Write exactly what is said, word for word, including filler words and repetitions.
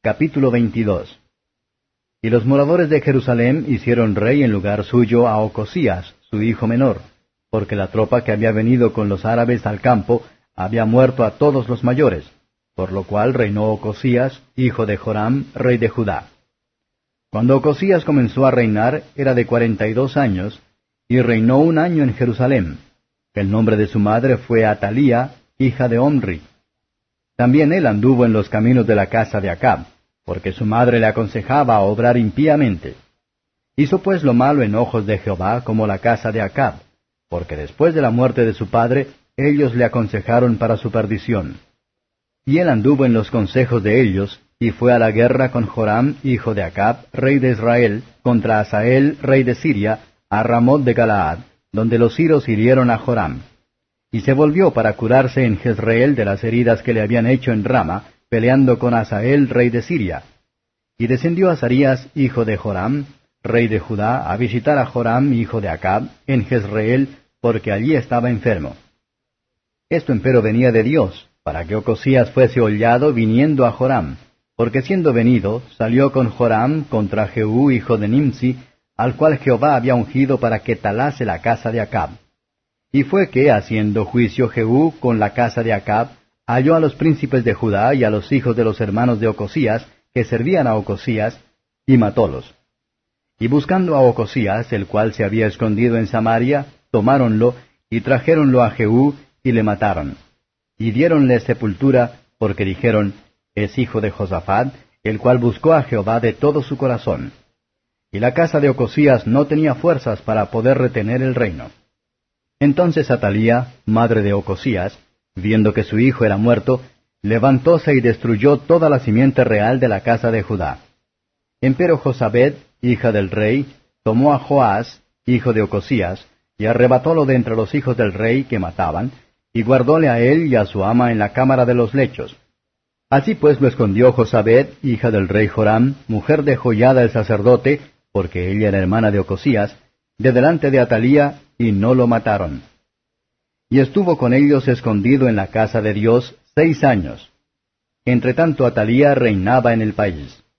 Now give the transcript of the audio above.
Capítulo veintidós. Y los moradores de Jerusalem hicieron rey en lugar suyo a Ocosías, su hijo menor, porque la tropa que había venido con los árabes al campo había muerto a todos los mayores, por lo cual reinó Ocosías, hijo de Joram, rey de Judá. Cuando Ocosías comenzó a reinar, era de cuarenta y dos años, y reinó un año en Jerusalem. El nombre de su madre fue Atalía, hija de Omri. También él anduvo en los caminos de la casa de Acab, porque su madre le aconsejaba a obrar impíamente. Hizo pues lo malo en ojos de Jehová como la casa de Acab, porque después de la muerte de su padre, ellos le aconsejaron para su perdición. Y él anduvo en los consejos de ellos, y fue a la guerra con Joram, hijo de Acab, rey de Israel, contra Hazael, rey de Siria, a Ramot de Galaad, donde los siros hirieron a Joram. Y se volvió para curarse en Jezreel de las heridas que le habían hecho en Rama, peleando con Hazael, rey de Siria. Y descendió Azarías, hijo de Joram, rey de Judá, a visitar a Joram, hijo de Acab, en Jezreel, porque allí estaba enfermo. Esto empero venía de Dios, para que Ocosías fuese hollado viniendo a Joram, porque siendo venido, salió con Joram contra Jehú, hijo de Nimsi, al cual Jehová había ungido para que talase la casa de Acab. Y fue que, haciendo juicio Jehú con la casa de Acab, halló a los príncipes de Judá y a los hijos de los hermanos de Ocosías, que servían a Ocosías, y matólos. Y buscando a Ocosías, el cual se había escondido en Samaria, tomáronlo, y trajéronlo a Jehú, y le mataron. Y diéronle sepultura, porque dijeron, es hijo de Josafat, el cual buscó a Jehová de todo su corazón. Y la casa de Ocosías no tenía fuerzas para poder retener el reino. Entonces Atalía, madre de Ocosías, viendo que su hijo era muerto, levantóse y destruyó toda la simiente real de la casa de Judá. Empero Josabed, hija del rey, tomó a Joás, hijo de Ocosías, y arrebatólo de entre los hijos del rey que mataban, y guardóle a él y a su ama en la cámara de los lechos. Así pues lo escondió Josabed, hija del rey Joram, mujer de Joiada el sacerdote, porque ella era hermana de Ocosías, de delante de Atalía, y no lo mataron. Y estuvo con ellos escondido en la casa de Dios seis años. Entre tanto Atalía reinaba en el país.